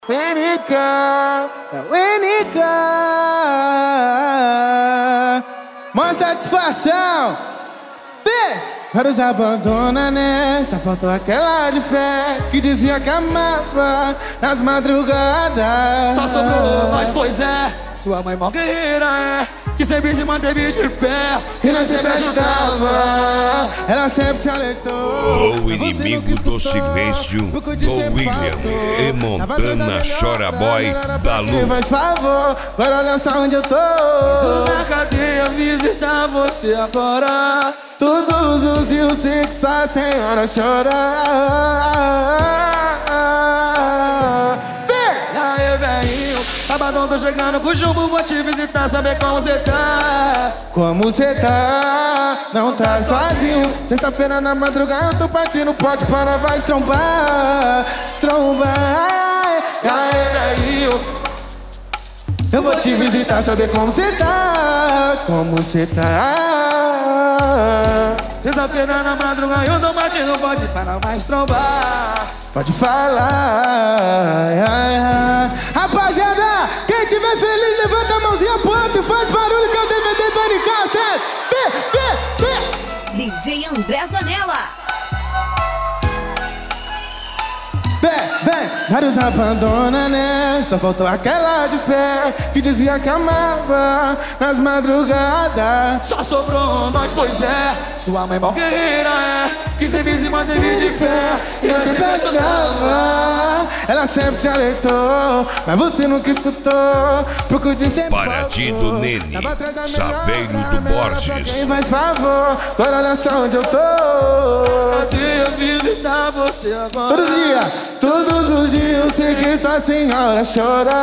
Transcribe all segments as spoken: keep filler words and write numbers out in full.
Unica, Unica, maior satisfação. Vê, vários abandona, né? Só faltou aquela de fé que dizia que amava nas madrugadas. Só sobrou nós, pois é. Sua mãe mó guerreira é, que sempre se manteve de pé e nós sempre ajudava. Ela sempre te alertou. O inimigo do silêncio, do William e Montana Chora Boy da Lu. Faz favor, agora olha só onde eu tô. Na cadeia, aviso, está você agora. Todos os dias sei que só a senhora chora. Vem! Aí, velhinho, sabadão tô chegando com o Jumbo, vou te visitar, saber como cê tá. Como cê tá? Não tá sozinho. Sexta-feira na madrugada eu tô partindo, pode para, vai estrombar. Estrombar. Aí, velhinho, eu vou te visitar, saber como cê tá. Como cê tá? sexta-feira na madrugada eu tô partindo, pode parar, mais trombar. Pode falar. Ai, ai. Rapaziada, quem tiver feliz, levanta a mãozinha pro alto e faz barulho que é o D V D do N K, certo? Vê, vê, vê. D J André Zanella. Vem, vem, vários abandona, né? Só faltou aquela de fé que dizia que amava nas madrugadas. Só sobrou nós, pois é. Sua mãe mó guerreira é, que sempre se manteve de pé e eu sempre ajudava. Ela sempre te alertou, mas você nunca escutou. Procure sempre Paradido Nene, Saveiro do Borges. Quem faz favor, agora olha só onde eu tô. Cadê eu visitar você agora? Todos os dias, todos os dias eu sei que sua senhora chora.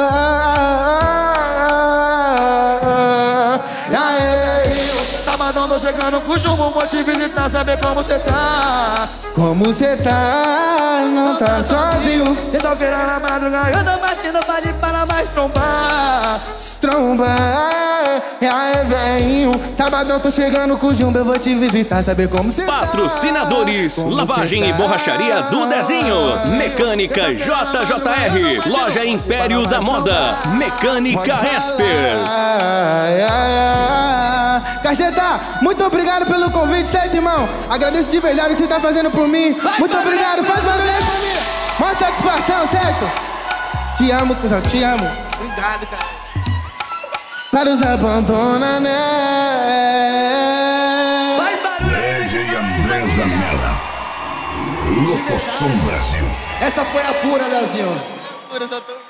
E aí, sabadão tô chegando com o Jumbo, vou te visitar, saber como cê tá. como cê tá? Não tá sozinho. Sexta-feira na madrugada eu tô batindo, pode parar, mais trombar. Trombar. E aí, velhinho, sabadão tô chegando com o Jumbo, eu vou te visitar, saber como cê tá. Patrocinadores, Como lavagem cê e tá? borracharia do Desenho, Mecânica J J R, Loja Império da Moda, Mecânica Esper. Ai, ai, ai. Cacheta, muito obrigado pelo convite, certo, irmão? Agradeço de verdade o que você tá fazendo por mim. Muito obrigado, faz barulho aí, família. Maior satisfação, certo? Te amo, cuzão, te amo. Obrigado, cara. Vários abandona, né? Faz barulho aí, D J André Zanella, Locoção Brasil. essa foi a pura, Leozinho. Pura, só tô...